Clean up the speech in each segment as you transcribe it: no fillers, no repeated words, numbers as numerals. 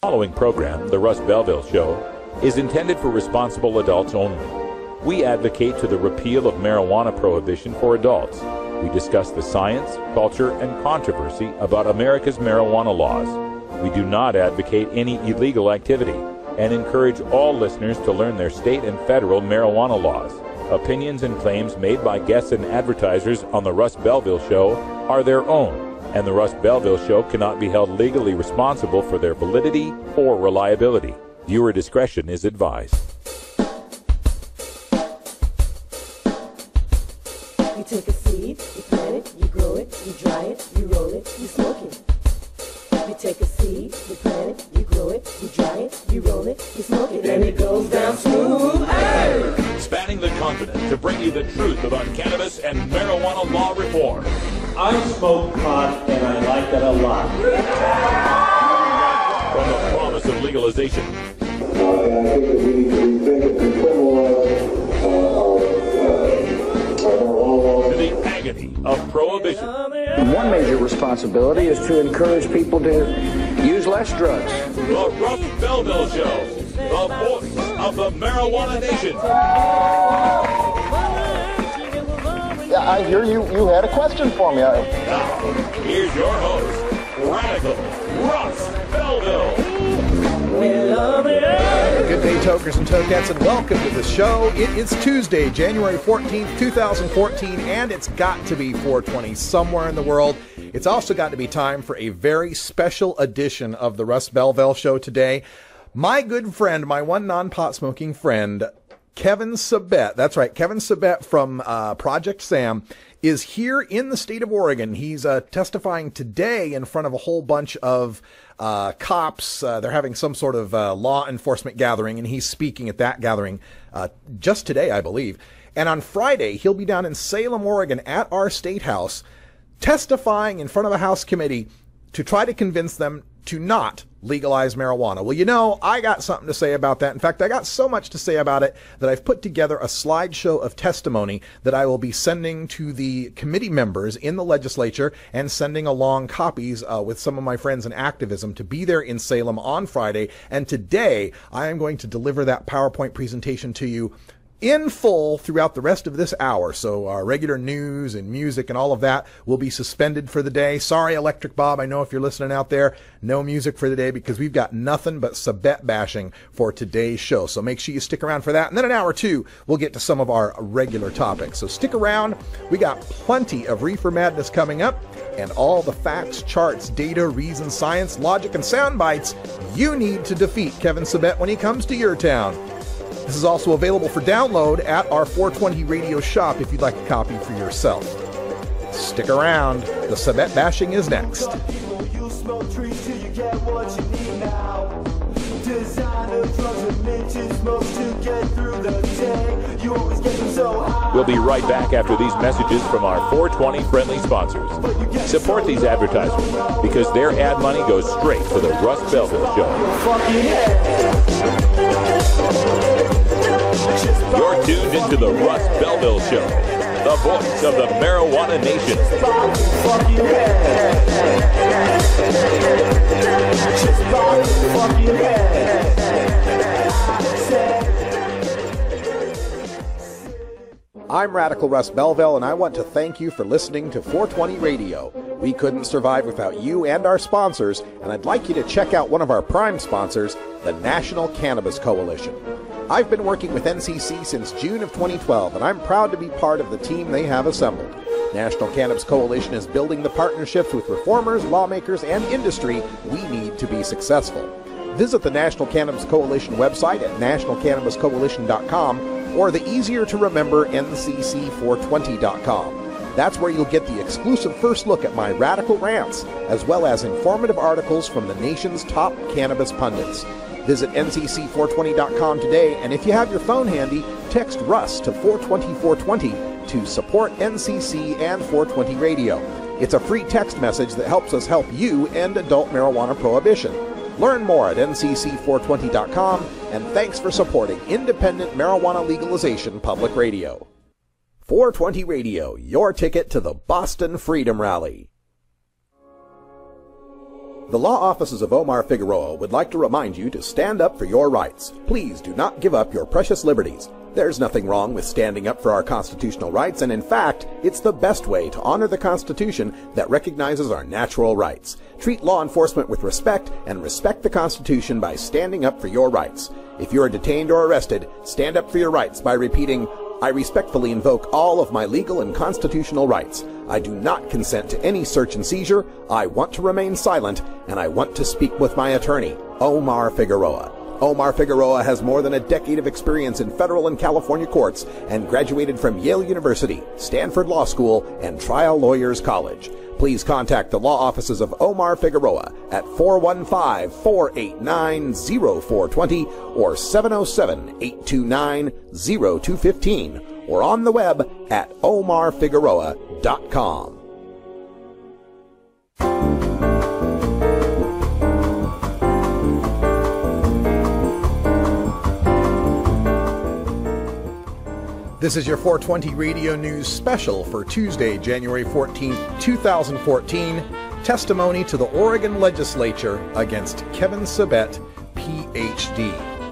following program, The Russ Belville Show, is intended for responsible adults only. We advocate to the repeal of marijuana prohibition for adults. We discuss the science, culture, and controversy about America's marijuana laws. We do not advocate any illegal activity and encourage all listeners to learn their state and federal marijuana laws. Opinions and claims made by guests and advertisers on The Russ Belville Show are their own, and The Russ Belville Show cannot be held legally responsible for their validity or reliability. Viewer discretion is advised. You take a seed, you plant it, you grow it, you dry it, you roll it, you smoke it. You take a seed, you plant it, you grow it, you dry it, you roll it, you smoke it, and it goes down smooth. Hey! Spanning the continent to bring you the truth about cannabis and marijuana law reform. I smoke pot and I like it a lot. From the promise of legalization. And I think that we need to rethink and decriminalize our marijuana. To the agony of prohibition. One major responsibility is to encourage people to use less drugs. The Russ Belville Show, the voice of the marijuana nation. Yeah, I hear you had a question for me. Now, here's your host, Radical Russ Belville. Good day, tokers and tokettes, and welcome to the show. It is Tuesday, January 14th, 2014, and it's got to be 420 somewhere in the world. It's also got to be time for a very special edition of the Russ Belville Show today. My good friend, my one non-pot smoking friend, Kevin Sabet, that's right, Kevin Sabet from Project Sam, is here in the state of Oregon. He's testifying today in front of a whole bunch of cops. They're having some sort of law enforcement gathering, and he's speaking at that gathering just today, I believe. And on Friday, he'll be down in Salem, Oregon at our state house testifying in front of a House committee to try to convince them to not legalize marijuana. Well, you know, I got something to say about that. In fact, I got so much to say about it that I've put together a slideshow of testimony that I will be sending to the committee members in the legislature and sending along copies with some of my friends in activism to be there in Salem on Friday. And today, I am going to deliver that PowerPoint presentation to you in full throughout the rest of this hour. So our regular news and music and all of that will be suspended for the day. Sorry, Electric Bob, I know if you're listening out there, no music for the day because we've got nothing but Sabet bashing for today's show. So make sure you stick around for that. And then in hour two, we'll get to some of our regular topics. So stick around. We got plenty of Reefer Madness coming up and all the facts, charts, data, reason, science, logic, and sound bites you need to defeat Kevin Sabet when he comes to your town. This is also available for download at our 420 radio shop if you'd like a copy for yourself. Stick around. The Sabet bashing is next. We'll be right back after these messages from our 420 friendly sponsors. Support these advertisers because their ad money goes straight to the Russ Belville Show. You're tuned into the Russ Belville Show, the voice of the marijuana nation. I'm Radical Russ Belville, and I want to thank you for listening to 420 Radio. We couldn't survive without you and our sponsors, and I'd like you to check out one of our prime sponsors, the National Cannabis Coalition. I've been working with NCC since June of 2012, and I'm proud to be part of the team they have assembled. National Cannabis Coalition is building the partnerships with reformers, lawmakers, and industry we need to be successful. Visit the National Cannabis Coalition website at nationalcannabiscoalition.com or the easier-to-remember ncc420.com. That's where you'll get the exclusive first look at my radical rants, as well as informative articles from the nation's top cannabis pundits. Visit ncc420.com today, and if you have your phone handy, text Russ to 420-420 to support NCC and 420 Radio. It's a free text message that helps us help you end adult marijuana prohibition. Learn more at ncc420.com, and thanks for supporting independent marijuana legalization public radio. 420 Radio, your ticket to the Boston Freedom Rally. The law offices of Omar Figueroa would like to remind you to stand up for your rights. Please do not give up your precious liberties. There's nothing wrong with standing up for our constitutional rights, and in fact, it's the best way to honor the Constitution that recognizes our natural rights. Treat law enforcement with respect and respect the Constitution by standing up for your rights. If you are detained or arrested, stand up for your rights by repeating, "I respectfully invoke all of my legal and constitutional rights. I do not consent to any search and seizure. I want to remain silent, and I want to speak with my attorney, Omar Figueroa." Omar Figueroa has more than a decade of experience in federal and California courts and graduated from Yale University, Stanford Law School, and Trial Lawyers College. Please contact the law offices of Omar Figueroa at 415-489-0420 or 707-829-0215 or on the web at omarfigueroa.com. This is your 420 Radio News special for Tuesday, January 14th, 2014. Testimony to the Oregon Legislature against Kevin Sabet, Ph.D.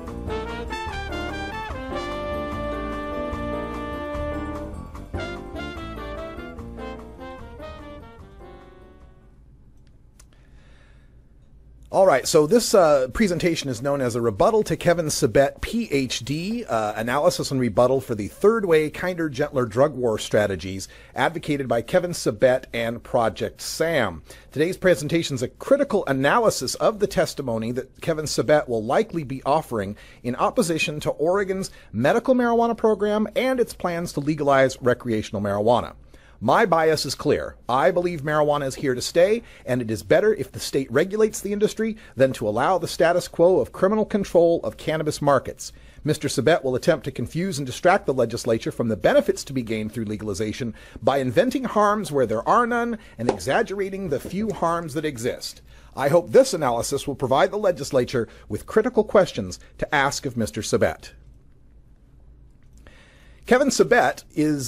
All right, so this presentation is known as a rebuttal to Kevin Sabet, Ph.D., analysis and rebuttal for the third way, kinder, gentler drug war strategies advocated by Kevin Sabet and Project SAM. Today's presentation is a critical analysis of the testimony that Kevin Sabet will likely be offering in opposition to Oregon's medical marijuana program and its plans to legalize recreational marijuana. My bias is clear. I believe marijuana is here to stay, and it is better if the state regulates the industry than to allow the status quo of criminal control of cannabis markets. Mr. Sabet will attempt to confuse and distract the legislature from the benefits to be gained through legalization by inventing harms where there are none and exaggerating the few harms that exist. I hope this analysis will provide the legislature with critical questions to ask of Mr. Sabet. Kevin Sabet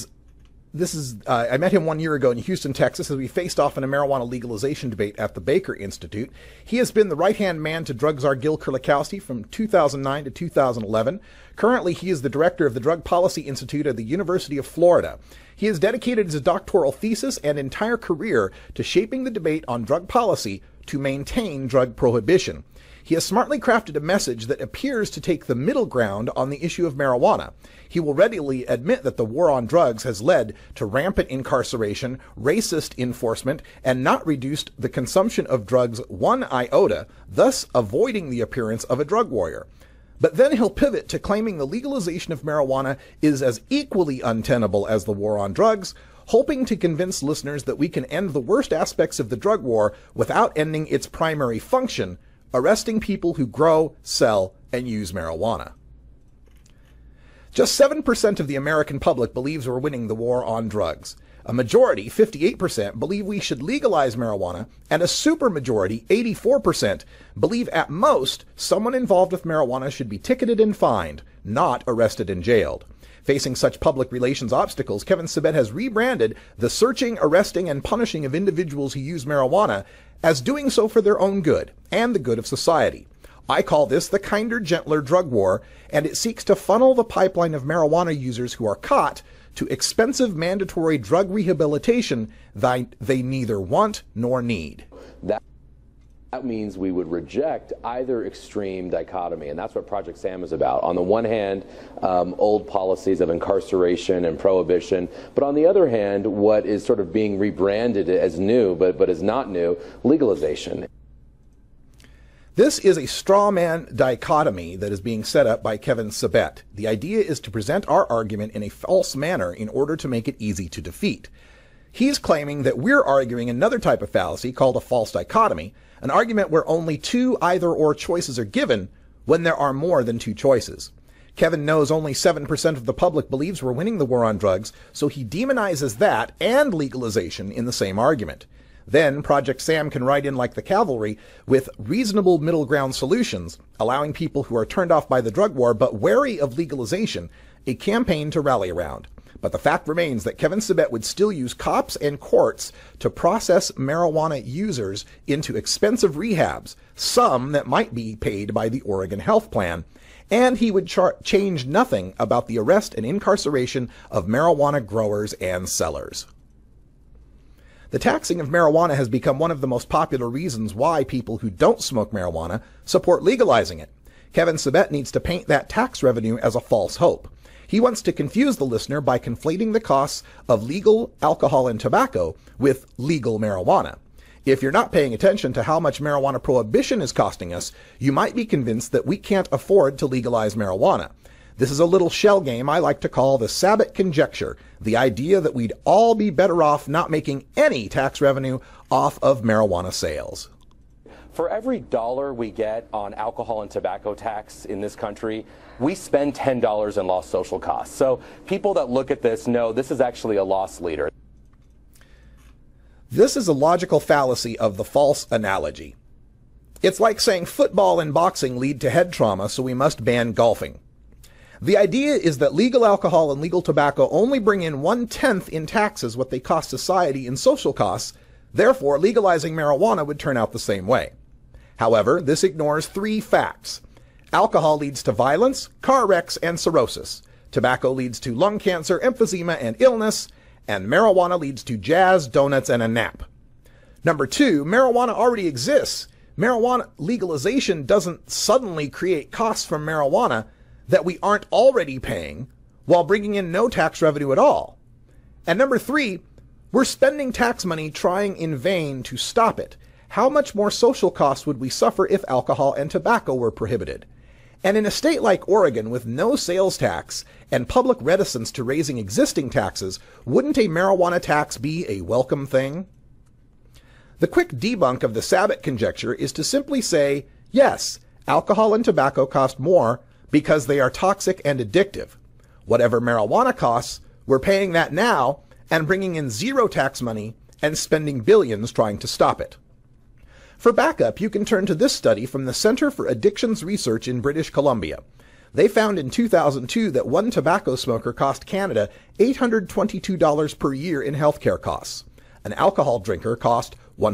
I met him 1 year ago in Houston, Texas, as we faced off in a marijuana legalization debate at the Baker Institute. He has been the right-hand man to drug czar Gil Kerlikowske from 2009 to 2011. Currently, he is the director of the Drug Policy Institute at the University of Florida. He has dedicated his doctoral thesis and entire career to shaping the debate on drug policy to maintain drug prohibition. He has smartly crafted a message that appears to take the middle ground on the issue of marijuana. He will readily admit that the war on drugs has led to rampant incarceration, racist enforcement, and not reduced the consumption of drugs one iota, thus avoiding the appearance of a drug warrior. But then he'll pivot to claiming the legalization of marijuana is as equally untenable as the war on drugs, hoping to convince listeners that we can end the worst aspects of the drug war without ending its primary function, arresting people who grow, sell, and use marijuana. Just 7% of the American public believes we're winning the war on drugs. A majority, 58%, believe we should legalize marijuana, and a supermajority, 84%, believe at most someone involved with marijuana should be ticketed and fined, not arrested and jailed. Facing such public relations obstacles, Kevin Sabet has rebranded the searching, arresting, and punishing of individuals who use marijuana as doing so for their own good and the good of society. I call this the kinder, gentler drug war, and it seeks to funnel the pipeline of marijuana users who are caught to expensive mandatory drug rehabilitation they neither want nor need. That means we would reject either extreme dichotomy, and that's what Project SAM is about. On the one hand, old policies of incarceration and prohibition, but on the other hand, what is sort of being rebranded as new, but is not new, legalization. This is a straw man dichotomy that is being set up by Kevin Sabet. The idea is to present our argument in a false manner in order to make it easy to defeat. He's claiming that we're arguing another type of fallacy called a false dichotomy, an argument where only two either-or choices are given when there are more than two choices. Kevin knows only 7% of the public believes we're winning the war on drugs, so he demonizes that and legalization in the same argument. Then Project SAM can ride in like the cavalry with reasonable middle ground solutions, allowing people who are turned off by the drug war but wary of legalization a campaign to rally around. But the fact remains that Kevin Sabet would still use cops and courts to process marijuana users into expensive rehabs, some that might be paid by the Oregon Health Plan, and he would change nothing about the arrest and incarceration of marijuana growers and sellers. The taxing of marijuana has become one of the most popular reasons why people who don't smoke marijuana support legalizing it. Kevin Sabet needs to paint that tax revenue as a false hope. He wants to confuse the listener by conflating the costs of legal alcohol and tobacco with legal marijuana. If you're not paying attention to how much marijuana prohibition is costing us, you might be convinced that we can't afford to legalize marijuana. This is a little shell game I like to call the Sabet conjecture, the idea that we'd all be better off not making any tax revenue off of marijuana sales. For every dollar we get on alcohol and tobacco tax in this country, we spend $10 in lost social costs. So people that look at this know this is actually a loss leader. This is a logical fallacy of the false analogy. It's like saying football and boxing lead to head trauma, so we must ban golfing. The idea is that legal alcohol and legal tobacco only bring in 1/10 in taxes what they cost society in social costs. Therefore, legalizing marijuana would turn out the same way. However, this ignores 3 facts. Alcohol leads to violence, car wrecks, and cirrhosis. Tobacco leads to lung cancer, emphysema, and illness. And marijuana leads to jazz, donuts, and a nap. Number 2, marijuana already exists. Marijuana legalization doesn't suddenly create costs from marijuana that we aren't already paying while bringing in no tax revenue at all. And number 3, we're spending tax money trying in vain to stop it. How much more social costs would we suffer if alcohol and tobacco were prohibited? And in a state like Oregon with no sales tax and public reticence to raising existing taxes, wouldn't a marijuana tax be a welcome thing? The quick debunk of the Sabet conjecture is to simply say, yes, alcohol and tobacco cost more because they are toxic and addictive. Whatever marijuana costs, we're paying that now and bringing in zero tax money and spending billions trying to stop it. For backup, you can turn to this study from the Center for Addictions Research in British Columbia. They found in 2002 that one tobacco smoker cost Canada $822 per year in healthcare costs. An alcohol drinker cost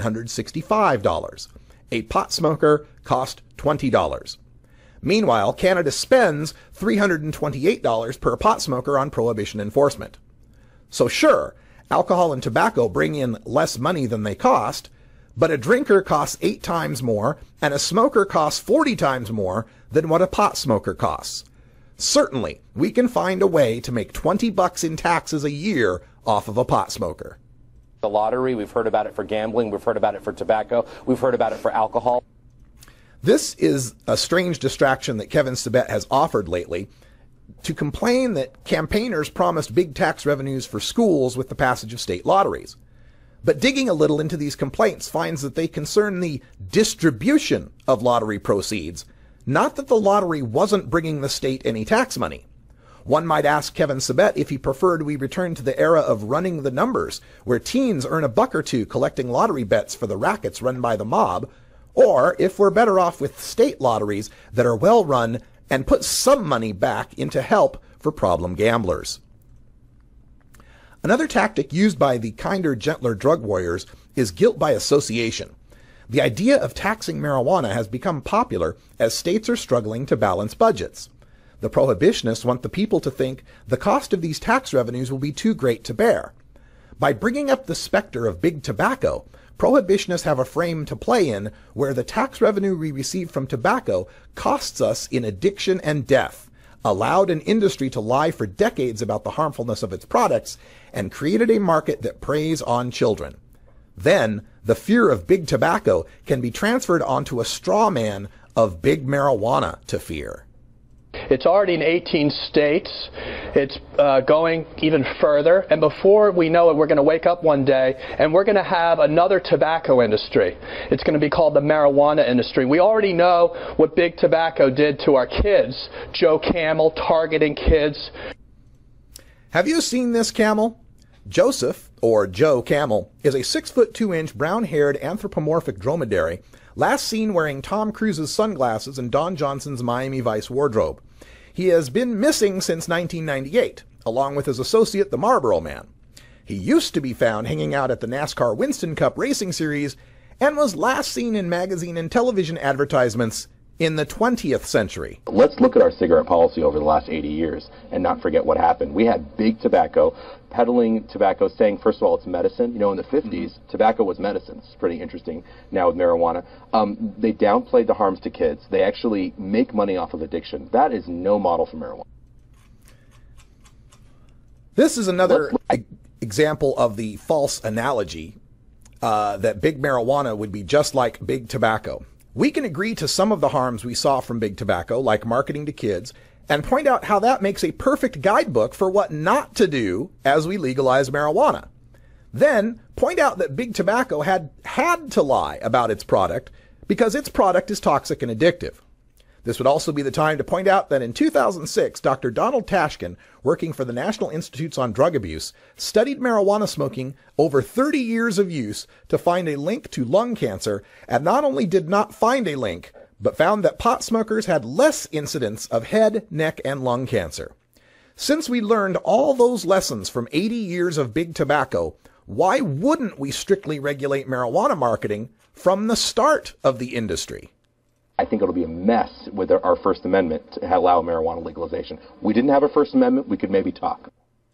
$165. A pot smoker cost $20. Meanwhile, Canada spends $328 per pot smoker on prohibition enforcement. So sure, alcohol and tobacco bring in less money than they cost, but a drinker costs 8 times more and a smoker costs 40 times more than what a pot smoker costs. Certainly, we can find a way to make $20 in taxes a year off of a pot smoker. The lottery, we've heard about it for gambling, we've heard about it for tobacco, we've heard about it for alcohol. This is a strange distraction that Kevin Sabet has offered lately to complain that campaigners promised big tax revenues for schools with the passage of state lotteries. But digging a little into these complaints finds that they concern the distribution of lottery proceeds, not that the lottery wasn't bringing the state any tax money. One might ask Kevin Sabet if he preferred we return to the era of running the numbers, where teens earn $1 or $2 collecting lottery bets for the rackets run by the mob, or if we're better off with state lotteries that are well run and put some money back into help for problem gamblers. Another tactic used by the kinder, gentler drug warriors is guilt by association. The idea of taxing marijuana has become popular as states are struggling to balance budgets. The prohibitionists want the people to think the cost of these tax revenues will be too great to bear. By bringing up the specter of big tobacco, prohibitionists have a frame to play in where the tax revenue we receive from tobacco costs us in addiction and death, allowed an industry to lie for decades about the harmfulness of its products, and created a market that preys on children. Then, the fear of big tobacco can be transferred onto a straw man of big marijuana to fear. It's already in 18 states. It's going even further. And before we know it, we're going to wake up one day and we're going to have another tobacco industry. It's going to be called the marijuana industry. We already know what big tobacco did to our kids. Joe Camel targeting kids. Have you seen this camel? Joseph, or Joe Camel, is a 6'2" brown-haired anthropomorphic dromedary, last seen wearing Tom Cruise's sunglasses and Don Johnson's Miami Vice wardrobe. He has been missing since 1998. along with his associate, the Marlboro Man. He used to be found hanging out at the NASCAR Winston Cup Racing Series and was last seen in magazine and television advertisements in the 20th century. Let's look at our cigarette policy over the last 80 years and not forget what happened. We had big tobacco, peddling tobacco, saying, first of all, it's medicine. You know, in the 50s, tobacco was medicine. It's pretty interesting now with marijuana. They downplayed the harms to kids. They actually make money off of addiction. That is no model for marijuana. This is another example of the false analogy that big marijuana would be just like big tobacco. We can agree to some of the harms we saw from big tobacco, like marketing to kids, and point out how that makes a perfect guidebook for what not to do as we legalize marijuana. Then point out that big tobacco had to lie about its product because its product is toxic and addictive. This would also be the time to point out that in 2006, Dr. Donald Tashkin, working for the National Institutes on Drug Abuse, studied marijuana smoking over 30 years of use to find a link to lung cancer, and not only did not find a link, but found that pot smokers had less incidence of head, neck, and lung cancer. Since we learned all those lessons from 80 years of big tobacco, why wouldn't we strictly regulate marijuana marketing from the start of the industry? I think it'll be a mess with our First Amendment to allow marijuana legalization. We didn't have a First Amendment, we could maybe talk.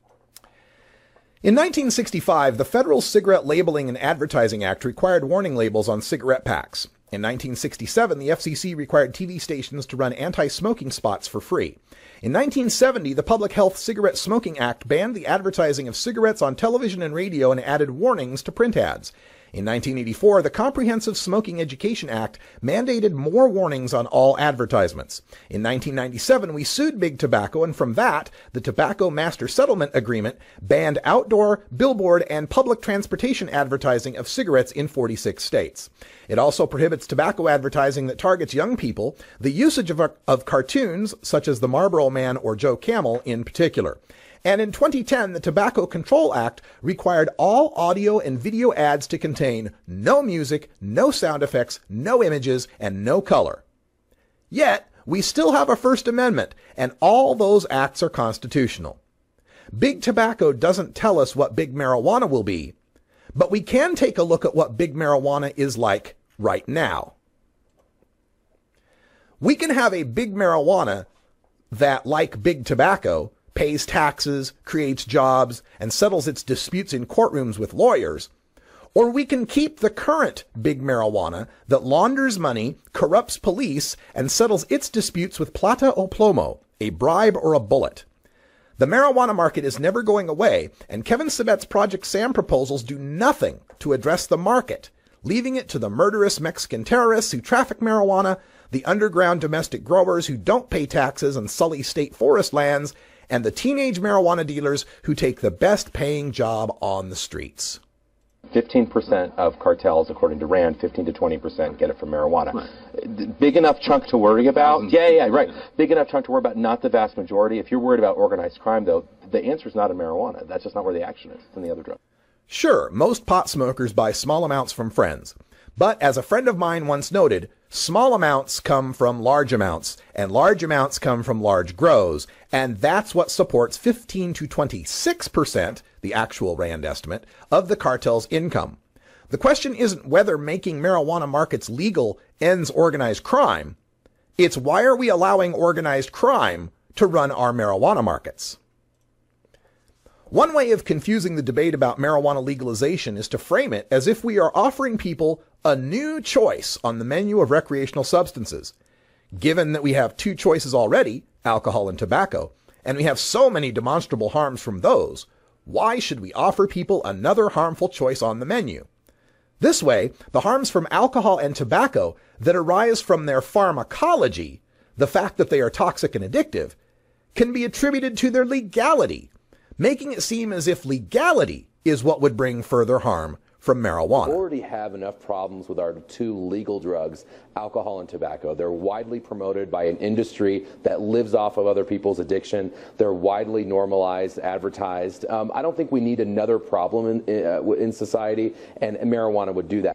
In 1965, the Federal Cigarette Labeling and Advertising Act required warning labels on cigarette packs. In 1967, the FCC required TV stations to run anti-smoking spots for free. In 1970, the Public Health Cigarette Smoking Act banned the advertising of cigarettes on television and radio and added warnings to print ads. In 1984, the Comprehensive Smoking Education Act mandated more warnings on all advertisements. In 1997, we sued Big Tobacco, and from that, the Tobacco Master Settlement Agreement banned outdoor, billboard, and public transportation advertising of cigarettes in 46 states. It also prohibits tobacco advertising that targets young people, the usage of cartoons, such as the Marlboro Man or Joe Camel in particular. And in 2010, the Tobacco Control Act required all audio and video ads to contain no music, no sound effects, no images, and no color. Yet, we still have a First Amendment, and all those acts are constitutional. Big Tobacco doesn't tell us what big marijuana will be, but we can take a look at what big marijuana is like right now. We can have a big marijuana that, like big tobacco, pays taxes, creates jobs, and settles its disputes in courtrooms with lawyers. Or we can keep the current big marijuana that launders money, corrupts police, and settles its disputes with plata o plomo, a bribe or a bullet. The marijuana market is never going away, and Kevin Sabet's Project Sam proposals do nothing to address the market, leaving it to the murderous Mexican terrorists who traffic marijuana, the underground domestic growers who don't pay taxes and sully state forest lands, and the teenage marijuana dealers who take the best paying job on the streets. 15% of cartels, according to RAND, 15 to 20% get it from marijuana. Right. Big enough chunk to worry about? Yeah, right. Big enough chunk to worry about, not the vast majority. If you're worried about organized crime, though, the answer is not in marijuana. That's just not where the action is. It's in the other drugs. Sure, most pot smokers buy small amounts from friends. But as a friend of mine once noted, small amounts come from large amounts, and large amounts come from large grows, and that's what supports 15 to 26%, the actual RAND estimate, of the cartel's income. The question isn't whether making marijuana markets legal ends organized crime. It's why are we allowing organized crime to run our marijuana markets? One way of confusing the debate about marijuana legalization is to frame it as if we are offering people a new choice on the menu of recreational substances. Given that we have two choices already, alcohol and tobacco, and we have so many demonstrable harms from those, why should we offer people another harmful choice on the menu? This way, the harms from alcohol and tobacco that arise from their pharmacology, the fact that they are toxic and addictive, can be attributed to their legality, making it seem as if legality is what would bring further harm from marijuana. We already have enough problems with our two legal drugs, alcohol and tobacco. They're widely promoted by an industry that lives off of other people's addiction. They're widely normalized, advertised. I don't think we need another problem in society, and marijuana would do that.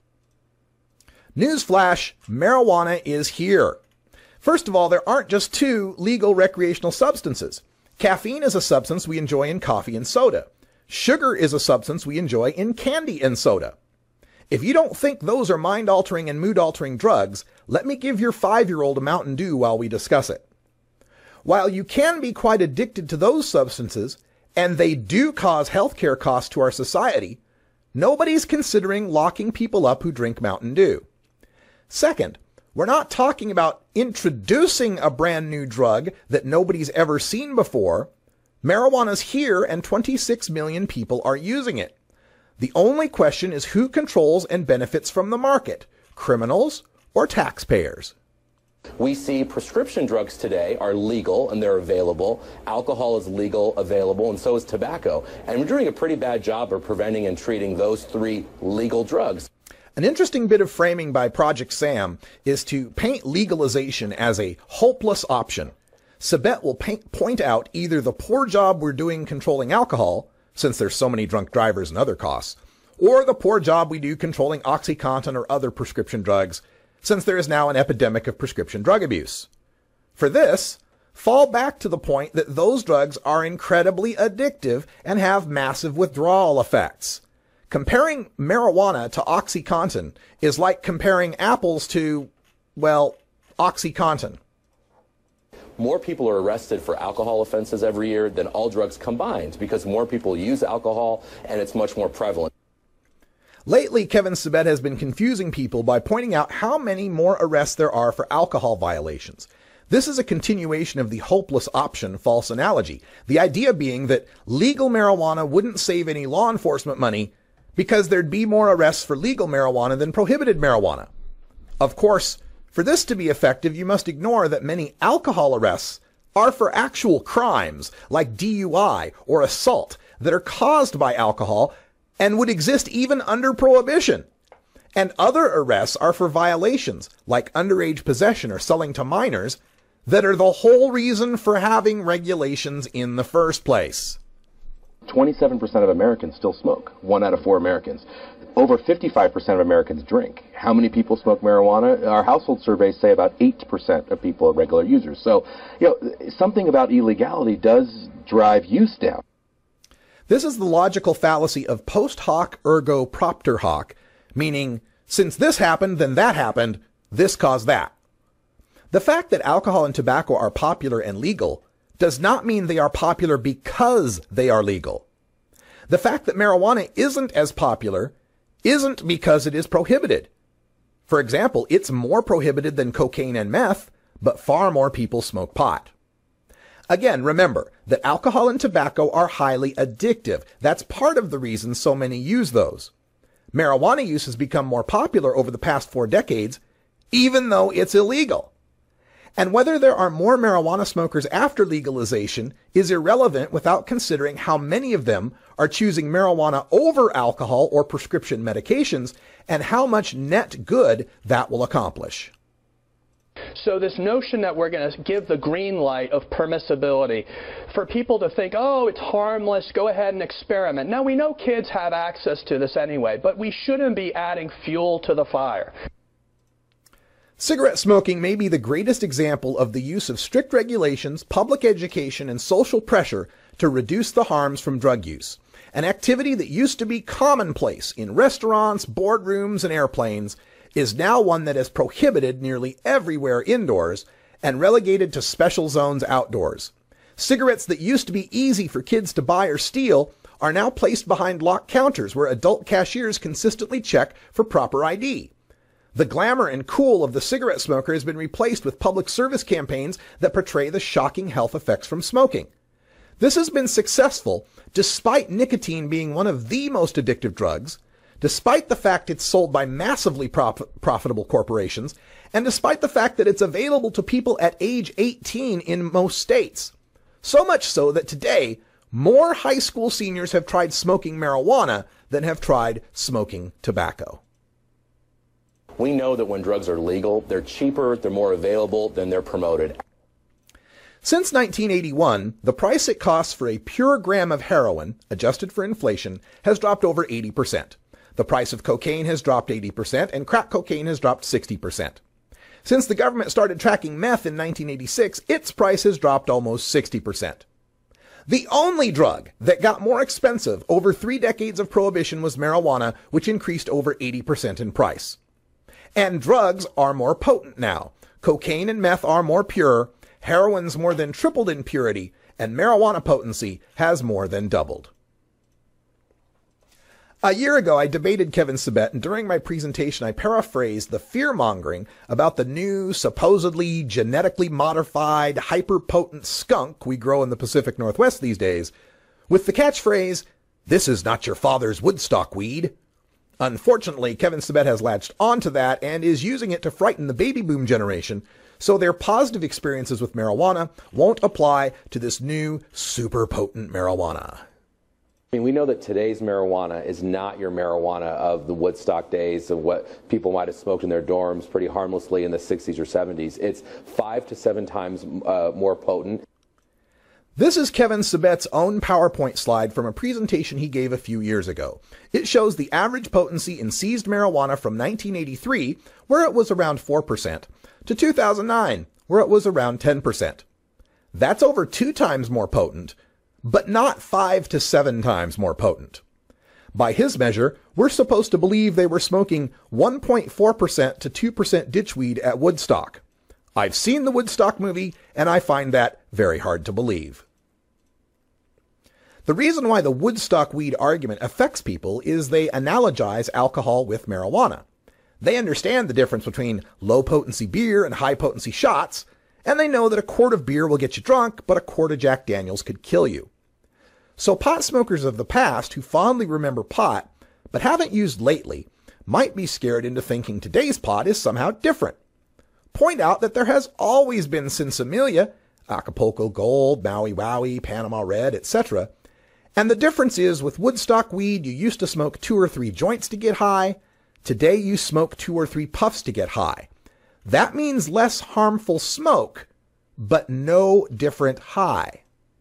Newsflash, marijuana is here. First of all, there aren't just two legal recreational substances. Caffeine is a substance we enjoy in coffee and soda. Sugar is a substance we enjoy in candy and soda. If you don't think those are mind-altering and mood-altering drugs, let me give your 5-year-old a Mountain Dew while we discuss it. While you can be quite addicted to those substances, and they do cause healthcare costs to our society, nobody's considering locking people up who drink Mountain Dew. Second, we're not talking about introducing a brand new drug that nobody's ever seen before. Marijuana's here and 26 million people are using it. The only question is who controls and benefits from the market, criminals or taxpayers? We see prescription drugs today are legal and they're available. Alcohol is legal, available, and so is tobacco. And we're doing a pretty bad job of preventing and treating those 3 legal drugs. An interesting bit of framing by Project Sam is to paint legalization as a hopeless option. Sabet will point out either the poor job we're doing controlling alcohol, since there's so many drunk drivers and other costs, or the poor job we do controlling OxyContin or other prescription drugs, since there is now an epidemic of prescription drug abuse. For this, fall back to the point that those drugs are incredibly addictive and have massive withdrawal effects. Comparing marijuana to OxyContin is like comparing apples to, well, OxyContin. More people are arrested for alcohol offenses every year than all drugs combined because more people use alcohol and it's much more prevalent. Lately, Kevin Sabet has been confusing people by pointing out how many more arrests there are for alcohol violations. This is a continuation of the hopeless option false analogy, the idea being that legal marijuana wouldn't save any law enforcement money because there'd be more arrests for legal marijuana than prohibited marijuana. Of course, for this to be effective, you must ignore that many alcohol arrests are for actual crimes like DUI or assault that are caused by alcohol and would exist even under prohibition. And other arrests are for violations like underage possession or selling to minors that are the whole reason for having regulations in the first place. 27% of Americans still smoke. 1 out of 4 Americans. Over 55% of Americans drink. How many people smoke marijuana? Our household surveys say about 8% of people are regular users. So, something about illegality does drive use down. This is the logical fallacy of post hoc ergo propter hoc, meaning, since this happened, then that happened, this caused that. The fact that alcohol and tobacco are popular and legal does not mean they are popular because they are legal. The fact that marijuana isn't as popular isn't because it is prohibited. For example, it's more prohibited than cocaine and meth, but far more people smoke pot. Again, remember that alcohol and tobacco are highly addictive. That's part of the reason so many use those. Marijuana use has become more popular over the past 4 decades, even though it's illegal. And whether there are more marijuana smokers after legalization is irrelevant without considering how many of them are choosing marijuana over alcohol or prescription medications and how much net good that will accomplish. So this notion that we're going to give the green light of permissibility for people to think, oh, it's harmless, go ahead and experiment. Now, we know kids have access to this anyway, but we shouldn't be adding fuel to the fire. Cigarette smoking may be the greatest example of the use of strict regulations, public education, and social pressure to reduce the harms from drug use. An activity that used to be commonplace in restaurants, boardrooms, and airplanes is now one that is prohibited nearly everywhere indoors and relegated to special zones outdoors. Cigarettes that used to be easy for kids to buy or steal are now placed behind locked counters where adult cashiers consistently check for proper ID. The glamour and cool of the cigarette smoker has been replaced with public service campaigns that portray the shocking health effects from smoking. This has been successful despite nicotine being one of the most addictive drugs, despite the fact it's sold by massively profitable corporations, and despite the fact that it's available to people at age 18 in most states. So much so that today, more high school seniors have tried smoking marijuana than have tried smoking tobacco. We know that when drugs are legal, they're cheaper, they're more available, then they're promoted. Since 1981, the price it costs for a pure gram of heroin, adjusted for inflation, has dropped over 80%. The price of cocaine has dropped 80%, and crack cocaine has dropped 60%. Since the government started tracking meth in 1986, its price has dropped almost 60%. The only drug that got more expensive over 3 decades of prohibition was marijuana, which increased over 80% in price. And drugs are more potent now. Cocaine and meth are more pure, heroin's more than tripled in purity, and marijuana potency has more than doubled. A year ago, I debated Kevin Sabet, and during my presentation, I paraphrased the fear-mongering about the new, supposedly genetically modified, hyper-potent skunk we grow in the Pacific Northwest these days, with the catchphrase, "This is not your father's Woodstock weed." Unfortunately, Kevin Sabet has latched onto that and is using it to frighten the baby boom generation, so their positive experiences with marijuana won't apply to this new, super-potent marijuana. I mean, we know that today's marijuana is not your marijuana of the Woodstock days of what people might have smoked in their dorms pretty harmlessly in the 60s or 70s. It's 5 to 7 times more potent. This is Kevin Sabet's own PowerPoint slide from a presentation he gave a few years ago. It shows the average potency in seized marijuana from 1983, where it was around 4%, to 2009, where it was around 10%. That's over 2 times more potent, but not 5 to 7 times more potent. By his measure, we're supposed to believe they were smoking 1.4% to 2% ditchweed at Woodstock. I've seen the Woodstock movie, and I find that very hard to believe. The reason why the Woodstock weed argument affects people is they analogize alcohol with marijuana. They understand the difference between low-potency beer and high-potency shots, and they know that a quart of beer will get you drunk, but a quart of Jack Daniels could kill you. So pot smokers of the past who fondly remember pot, but haven't used lately, might be scared into thinking today's pot is somehow different. Point out that there has always been Sinsemilla, Acapulco Gold, Maui Wowie, Panama Red, etc. And the difference is with Woodstock weed, you used to smoke 2 or 3 joints to get high. Today you smoke 2 or 3 puffs to get high. That means less harmful smoke, but no different high.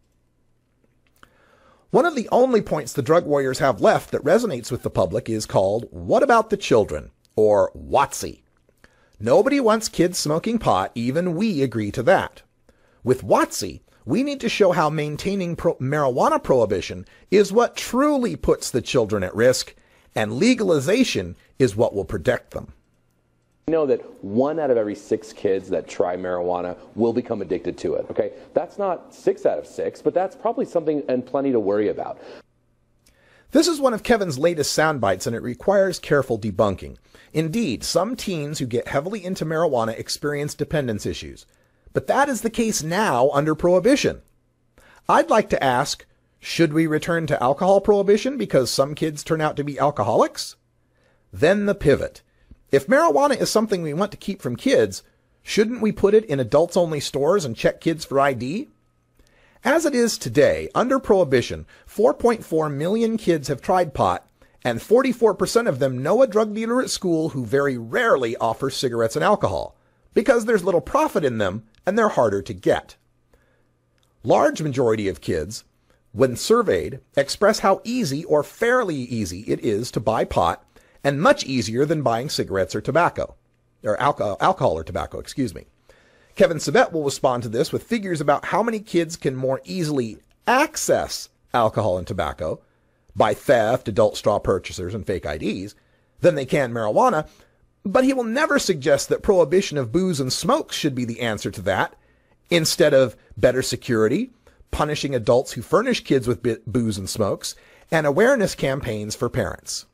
One of the only points the drug warriors have left that resonates with the public is called "What About the Children?" or WOTC. Nobody wants kids smoking pot, even we agree to that. With WOTC, we need to show how maintaining marijuana prohibition is what truly puts the children at risk, and legalization is what will protect them. We know that 1 out of every 6 kids that try marijuana will become addicted to it, okay? That's not 6 out of 6, but that's probably something and plenty to worry about. This is one of Kevin's latest sound bites, and it requires careful debunking. Indeed, some teens who get heavily into marijuana experience dependence issues. But that is the case now under prohibition. I'd like to ask, should we return to alcohol prohibition because some kids turn out to be alcoholics? Then the pivot. If marijuana is something we want to keep from kids, shouldn't we put it in adults-only stores and check kids for ID? As it is today, under prohibition, 4.4 million kids have tried pot, and 44% of them know a drug dealer at school who very rarely offers cigarettes and alcohol, because there's little profit in them and they're harder to get. Large majority of kids, when surveyed, express how easy or fairly easy it is to buy pot, and much easier than buying cigarettes or tobacco, or alcohol or tobacco, excuse me. Kevin Sabet will respond to this with figures about how many kids can more easily access alcohol and tobacco by theft, adult straw purchasers, and fake IDs than they can marijuana, but he will never suggest that prohibition of booze and smokes should be the answer to that, instead of better security, punishing adults who furnish kids with booze and smokes, and awareness campaigns for parents.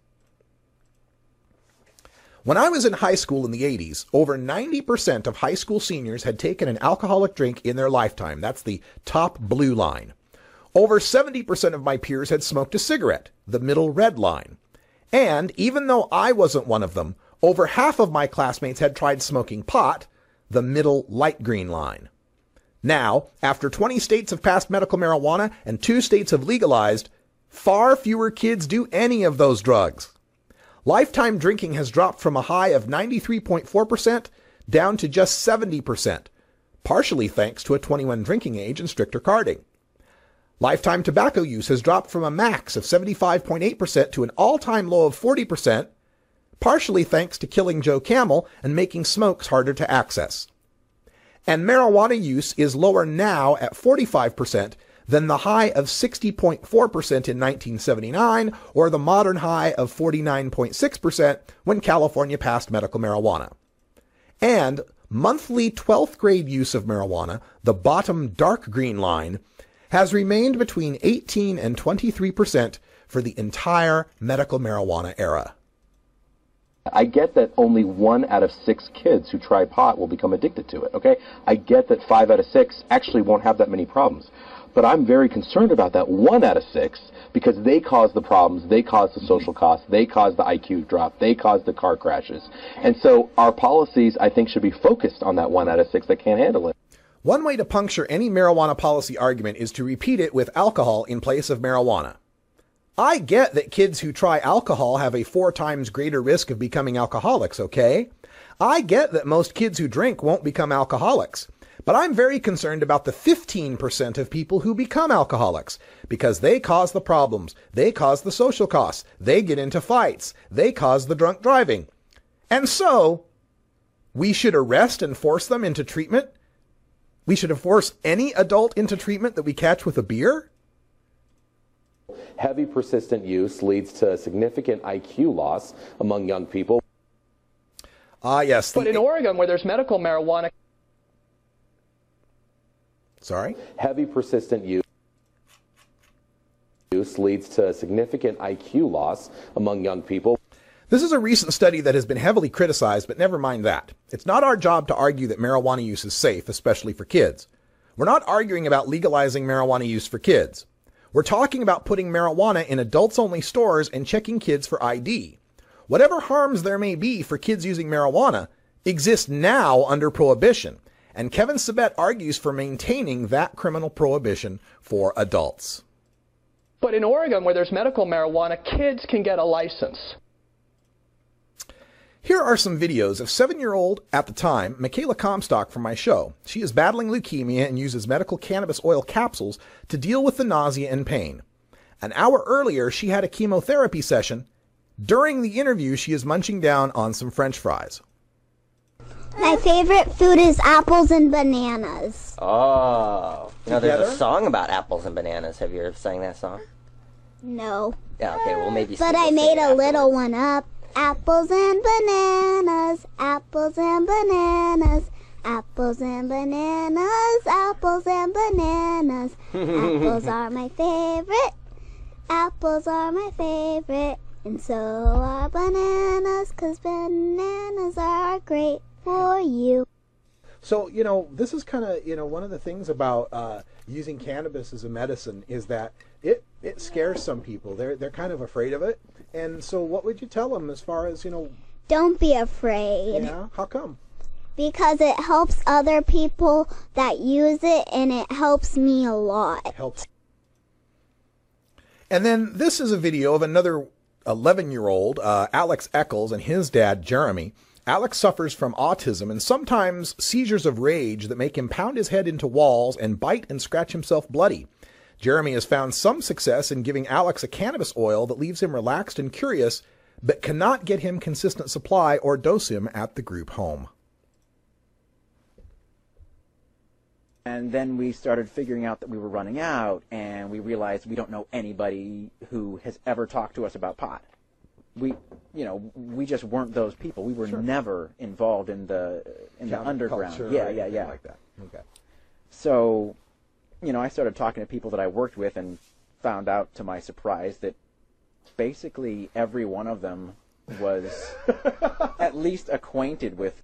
When I was in high school in the 80s, over 90% of high school seniors had taken an alcoholic drink in their lifetime. That's the top blue line. Over 70% of my peers had smoked a cigarette, the middle red line. And even though I wasn't one of them, over half of my classmates had tried smoking pot, the middle light green line. Now, after 20 states have passed medical marijuana and 2 states have legalized, far fewer kids do any of those drugs. Lifetime drinking has dropped from a high of 93.4% down to just 70%, partially thanks to a 21 drinking age and stricter carding. Lifetime tobacco use has dropped from a max of 75.8% to an all-time low of 40%, partially thanks to Killing Joe Camel and making smokes harder to access. And marijuana use is lower now at 45% than the high of 60.4% in 1979 or the modern high of 49.6% when California passed medical marijuana. And monthly 12th grade use of marijuana, the bottom dark green line, has remained between 18 and 23% for the entire medical marijuana era. I get that only 1 out of 6 kids who try pot will become addicted to it, okay? I get that 5 out of 6 actually won't have that many problems. But I'm very concerned about that 1 out of 6 because they cause the problems, they cause the social costs, they cause the IQ drop, they cause the car crashes. And so our policies, I think, should be focused on that 1 out of 6 that can't handle it. One way to puncture any marijuana policy argument is to repeat it with alcohol in place of marijuana. I get that kids who try alcohol have a 4 times greater risk of becoming alcoholics, okay? I get that most kids who drink won't become alcoholics. But I'm very concerned about the 15% of people who become alcoholics because they cause the problems, they cause the social costs, they get into fights, they cause the drunk driving. And so, we should arrest and force them into treatment? We should force any adult into treatment that we catch with a beer? Heavy persistent use leads to significant IQ loss among young people. Yes. But in Oregon, where there's medical marijuana... Sorry? Heavy persistent use leads to significant IQ loss among young people. This is a recent study that has been heavily criticized, but never mind that. It's not our job to argue that marijuana use is safe, especially for kids. We're not arguing about legalizing marijuana use for kids. We're talking about putting marijuana in adults-only stores and checking kids for ID. Whatever harms there may be for kids using marijuana exist now under prohibition, and Kevin Sabet argues for maintaining that criminal prohibition for adults. But in Oregon, where there's medical marijuana, kids can get a license. Here are some videos of 7-year-old, at the time, Michaela Comstock from my show. She is battling leukemia and uses medical cannabis oil capsules to deal with the nausea and pain. An hour earlier, she had a chemotherapy session. During the interview, she is munching down on some French fries. My favorite food is apples and bananas. Oh. Now there's a song about apples and bananas. Have you ever sang that song? No. Yeah, okay, well maybe... But I made a little one up. Apples and bananas, apples and bananas, apples and bananas, apples and bananas. Apples are my favorite, apples are my favorite, and so are bananas, 'cause bananas are great for you. So, this is kind of, one of the things about using cannabis as a medicine is that it scares some people. They're kind of afraid of it. And so what would you tell them as far as, Don't be afraid. Yeah, how come? Because it helps other people that use it, and it helps me a lot. It helps. And then this is a video of another 11-year-old, Alex Eccles, and his dad, Jeremy. Alex suffers from autism and sometimes seizures of rage that make him pound his head into walls and bite and scratch himself bloody. Jeremy has found some success in giving Alex a cannabis oil that leaves him relaxed and curious, but cannot get him consistent supply or dose him at the group home. And then we started figuring out that we were running out, and we realized we don't know anybody who has ever talked to us about pot. We just weren't those people. We were never involved in the underground. Yeah. Like that. Okay. So, I started talking to people that I worked with and found out, to my surprise, that basically every one of them was at least acquainted with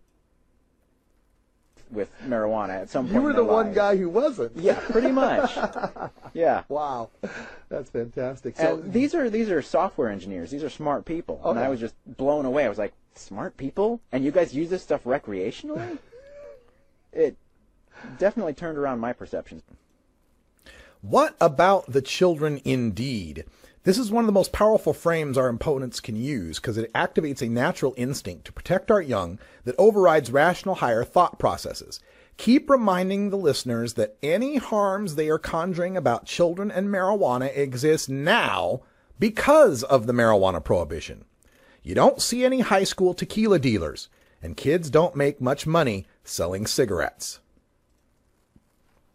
marijuana at some point. You were the one guy who wasn't. Yeah, pretty much. Yeah. Wow, that's fantastic. So these are software engineers. These are smart people, and I was just blown away. I was like, smart people, and you guys use this stuff recreationally? It definitely turned around my perceptions. What about the children indeed? This is one of the most powerful frames our opponents can use because it activates a natural instinct to protect our young that overrides rational higher thought processes. Keep reminding the listeners that any harms they are conjuring about children and marijuana exist now because of the marijuana prohibition. You don't see any high school tequila dealers, and kids don't make much money selling cigarettes.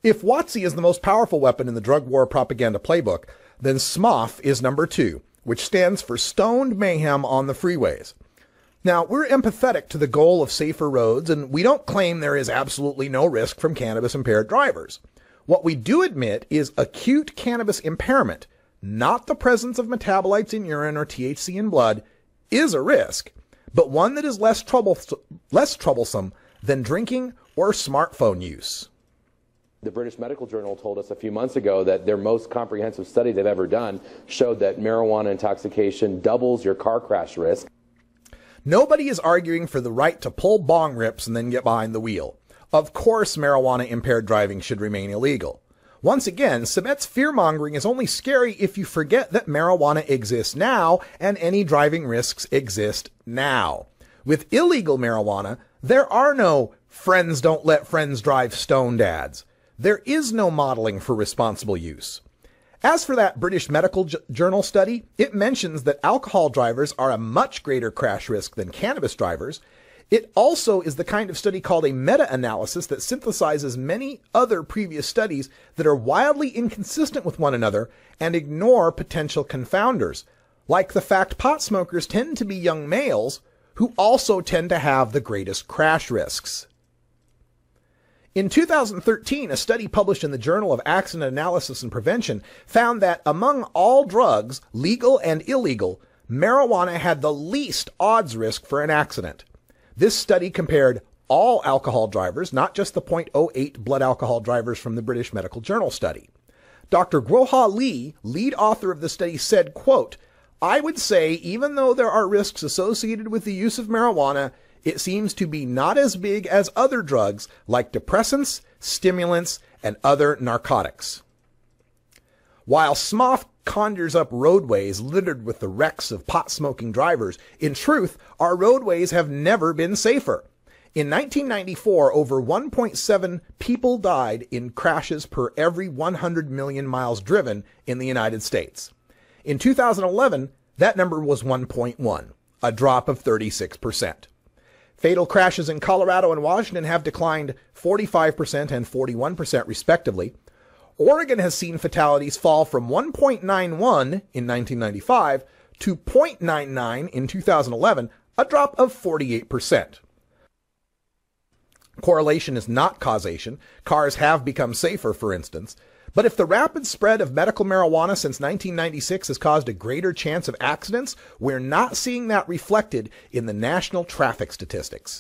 If WOTC is the most powerful weapon in the drug war propaganda playbook, then SMOF is number 2, which stands for Stoned Mayhem on the Freeways. Now, we're empathetic to the goal of safer roads, and we don't claim there is absolutely no risk from cannabis-impaired drivers. What we do admit is acute cannabis impairment, not the presence of metabolites in urine or THC in blood, is a risk, but one that is less troublesome than drinking or smartphone use. The British Medical Journal told us a few months ago that their most comprehensive study they've ever done showed that marijuana intoxication doubles your car crash risk. Nobody is arguing for the right to pull bong rips and then get behind the wheel. Of course, marijuana-impaired driving should remain illegal. Once again, Subet's fear-mongering is only scary if you forget that marijuana exists now and any driving risks exist now. With illegal marijuana, there are no friends don't let friends drive stoned ads. There is no modeling for responsible use. As for that British Medical Journal study, it mentions that alcohol drivers are a much greater crash risk than cannabis drivers. It also is the kind of study called a meta-analysis that synthesizes many other previous studies that are wildly inconsistent with one another and ignore potential confounders, like the fact pot smokers tend to be young males who also tend to have the greatest crash risks. In 2013, a study published in the Journal of Accident Analysis and Prevention found that among all drugs, legal and illegal, marijuana had the least odds risk for an accident. This study compared all alcohol drivers, not just the 0.08 blood alcohol drivers from the British Medical Journal study. Dr. Guoha Li, lead author of the study, said, quote, "I would say even though there are risks associated with the use of marijuana, it seems to be not as big as other drugs like depressants, stimulants, and other narcotics." While SMOF conjures up roadways littered with the wrecks of pot-smoking drivers, in truth, our roadways have never been safer. In 1994, over 1.7 people died in crashes per every 100 million miles driven in the United States. In 2011, that number was 1.1, a drop of 36%. Fatal crashes in Colorado and Washington have declined 45% and 41% respectively. Oregon has seen fatalities fall from 1.91 in 1995 to 0.99 in 2011, a drop of 48%. Correlation is not causation. Cars have become safer, for instance. But if the rapid spread of medical marijuana since 1996 has caused a greater chance of accidents, we're not seeing that reflected in the national traffic statistics.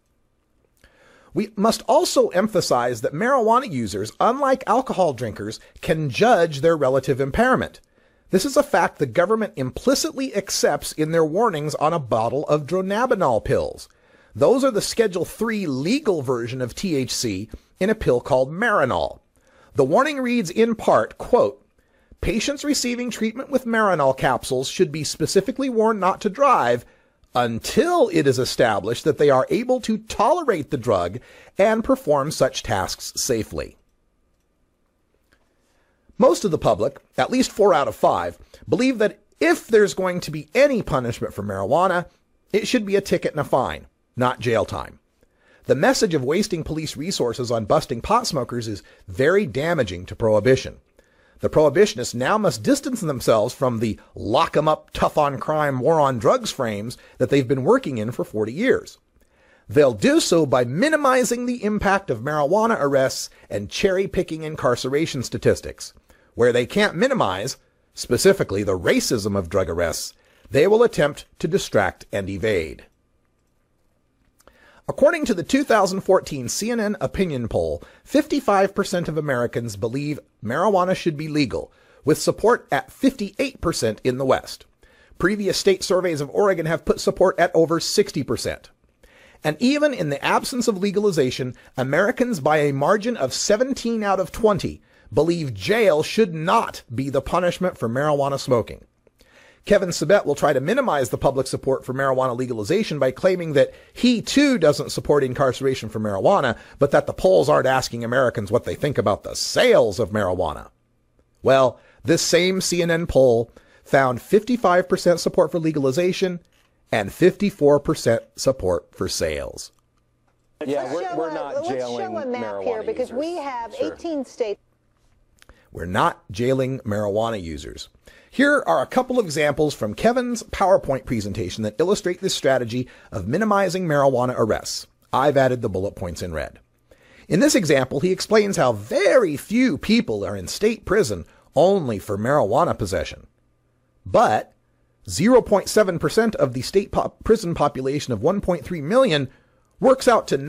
We must also emphasize that marijuana users, unlike alcohol drinkers, can judge their relative impairment. This is a fact the government implicitly accepts in their warnings on a bottle of dronabinol pills. Those are the Schedule III legal version of THC in a pill called Marinol. The warning reads in part, quote, "Patients receiving treatment with Marinol capsules should be specifically warned not to drive until it is established that they are able to tolerate the drug and perform such tasks safely." Most of the public, at least 4 out of 5, believe that if there's going to be any punishment for marijuana, it should be a ticket and a fine, not jail time. The message of wasting police resources on busting pot smokers is very damaging to prohibition. The prohibitionists now must distance themselves from the lock 'em up, tough on crime, war on drugs frames that they've been working in for 40 years. They'll do so by minimizing the impact of marijuana arrests and cherry-picking incarceration statistics. Where they can't minimize, specifically the racism of drug arrests, they will attempt to distract and evade. According to the 2014 CNN opinion poll, 55% of Americans believe marijuana should be legal, with support at 58% in the West. Previous state surveys of Oregon have put support at over 60%. And even in the absence of legalization, Americans by a margin of 17 out of 20 believe jail should not be the punishment for marijuana smoking. Kevin Sabet will try to minimize the public support for marijuana legalization by claiming that he too doesn't support incarceration for marijuana, but that the polls aren't asking Americans what they think about the sales of marijuana. Well, this same CNN poll found 55% support for legalization and 54% support for sales. Yeah, we're not jailing Let's show a map here because users. we have Sure. 18 states. We're not jailing marijuana users. Here are a couple of examples from Kevin's PowerPoint presentation that illustrate this strategy of minimizing marijuana arrests. I've added the bullet points in red. In this example, he explains how very few people are in state prison only for marijuana possession. But 0.7% of the state prison population of 1.3 million works out to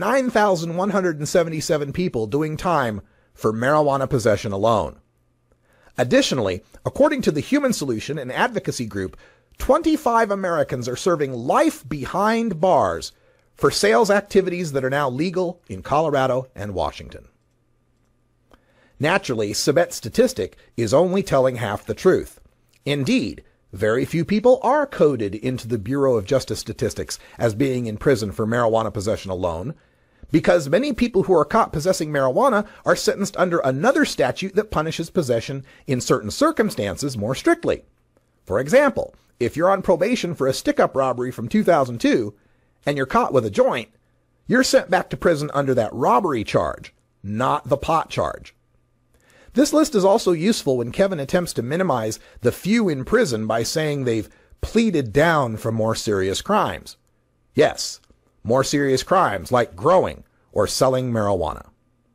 9,177 people doing time for marijuana possession alone. Additionally, according to the Human Solution, an advocacy group, 25 Americans are serving life behind bars for sales activities that are now legal in Colorado and Washington. Naturally, Sabet's statistic is only telling half the truth. Indeed, very few people are coded into the Bureau of Justice Statistics as being in prison for marijuana possession alone, because many people who are caught possessing marijuana are sentenced under another statute that punishes possession in certain circumstances more strictly. For example, if you're on probation for a stick-up robbery from 2002 and you're caught with a joint, you're sent back to prison under that robbery charge, not the pot charge. This list is also useful when Kevin attempts to minimize the few in prison by saying they've pleaded down from more serious crimes. Yes, more serious crimes like growing or selling marijuana.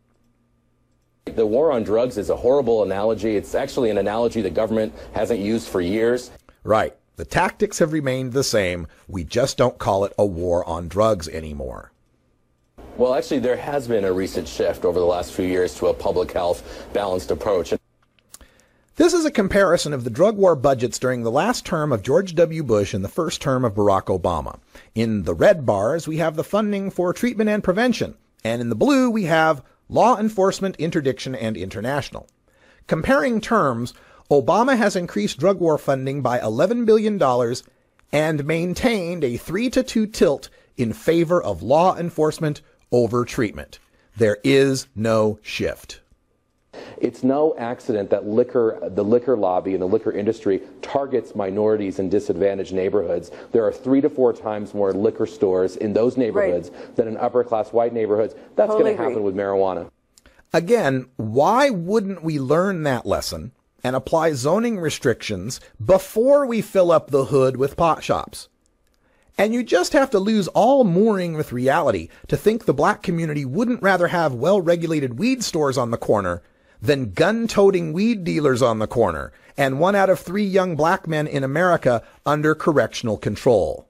The war on drugs is a horrible analogy. It's actually an analogy the government hasn't used for years. Right. The tactics have remained the same. We just don't call it a war on drugs anymore. Well, actually, there has been a recent shift over the last few years to a public health balanced approach. This is a comparison of the drug war budgets during the last term of George W. Bush and the first term of Barack Obama. In the red bars, we have the funding for treatment and prevention, and in the blue, we have law enforcement, interdiction, and international. Comparing terms, Obama has increased drug war funding by $11 billion and maintained a 3-to-2 tilt in favor of law enforcement over treatment. There is no shift. It's no accident that the liquor lobby and the liquor industry targets minorities in disadvantaged neighborhoods. There are 3 to 4 times more liquor stores in those neighborhoods than in upper-class white neighborhoods. That's going to happen with marijuana. Again, why wouldn't we learn that lesson and apply zoning restrictions before we fill up the hood with pot shops? And you just have to lose all mooring with reality to think the black community wouldn't rather have well-regulated weed stores on the corner than gun-toting weed dealers on the corner, and 1 out of 3 young black men in America under correctional control.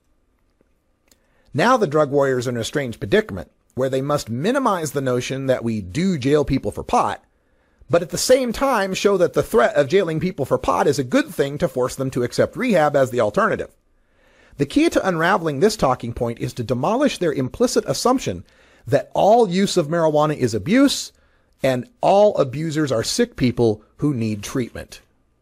Now the drug warriors are in a strange predicament, where they must minimize the notion that we do jail people for pot, but at the same time show that the threat of jailing people for pot is a good thing to force them to accept rehab as the alternative. The key to unraveling this talking point is to demolish their implicit assumption that all use of marijuana is abuse, and all abusers are sick people who need treatment.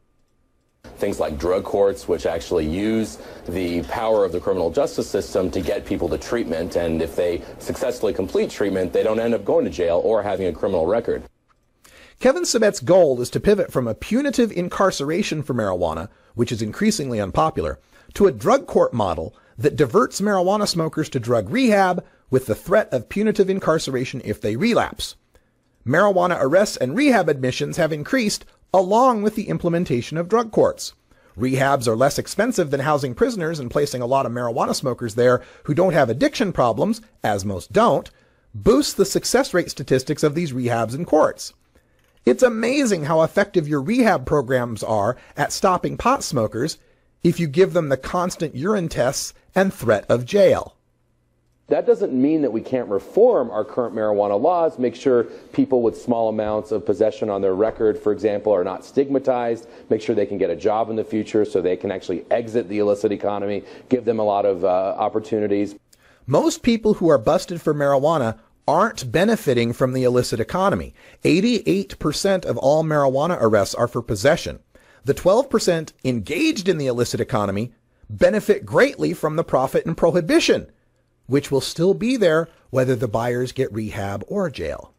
Things like drug courts, which actually use the power of the criminal justice system to get people to treatment, and if they successfully complete treatment, they don't end up going to jail or having a criminal record. Kevin Sabet's goal is to pivot from a punitive incarceration for marijuana, which is increasingly unpopular, to a drug court model that diverts marijuana smokers to drug rehab with the threat of punitive incarceration if they relapse. Marijuana arrests and rehab admissions have increased along with the implementation of drug courts. Rehabs are less expensive than housing prisoners, and placing a lot of marijuana smokers there who don't have addiction problems, as most don't, boosts the success rate statistics of these rehabs in courts. It's amazing how effective your rehab programs are at stopping pot smokers if you give them the constant urine tests and threat of jail. That doesn't mean that we can't reform our current marijuana laws, make sure people with small amounts of possession on their record, for example, are not stigmatized, make sure they can get a job in the future so they can actually exit the illicit economy, give them a lot of opportunities. Most people who are busted for marijuana aren't benefiting from the illicit economy. 88% of all marijuana arrests are for possession. The 12% engaged in the illicit economy benefit greatly from the profit and prohibition, which will still be there whether the buyers get rehab or jail.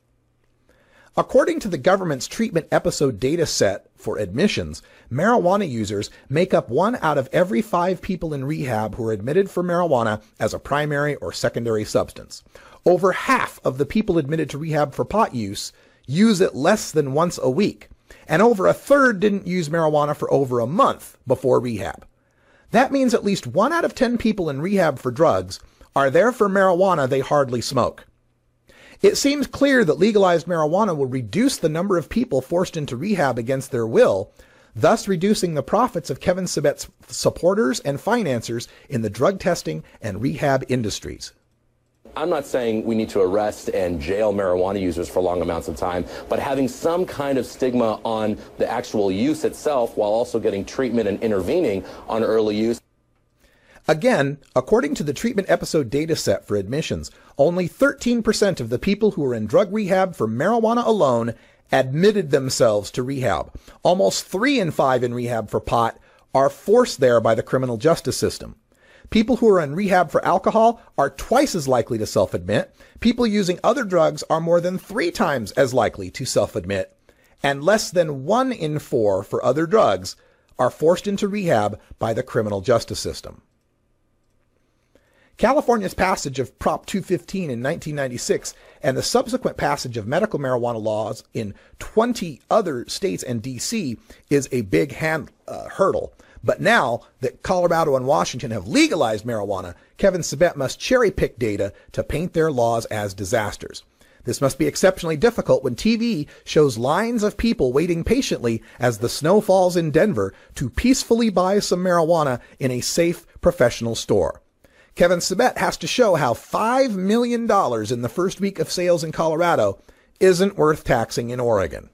According to the government's treatment episode data set for admissions, marijuana users make up 1 out of every 5 people in rehab who are admitted for marijuana as a primary or secondary substance. Over half of the people admitted to rehab for pot use use it less than once a week, and over a third didn't use marijuana for over a month before rehab. That means at least 1 out of 10 people in rehab for drugs are there for marijuana they hardly smoke. It seems clear that legalized marijuana will reduce the number of people forced into rehab against their will, thus reducing the profits of Kevin Sabet's supporters and financiers in the drug testing and rehab industries. I'm not saying we need to arrest and jail marijuana users for long amounts of time, but having some kind of stigma on the actual use itself while also getting treatment and intervening on early use. Again, according to the treatment episode data set for admissions, only 13% of the people who were in drug rehab for marijuana alone admitted themselves to rehab. Almost 3 in 5 in rehab for pot are forced there by the criminal justice system. People who are in rehab for alcohol are twice as likely to self-admit. People using other drugs are more than 3 times as likely to self-admit. And less than 1 in 4 for other drugs are forced into rehab by the criminal justice system. California's passage of Prop 215 in 1996 and the subsequent passage of medical marijuana laws in 20 other states and D.C. is a big hurdle. But now that Colorado and Washington have legalized marijuana, Kevin Sabet must cherry-pick data to paint their laws as disasters. This must be exceptionally difficult when TV shows lines of people waiting patiently as the snow falls in Denver to peacefully buy some marijuana in a safe, professional store. Kevin Sabet has to show how $5 million in the first week of sales in Colorado isn't worth taxing in Oregon.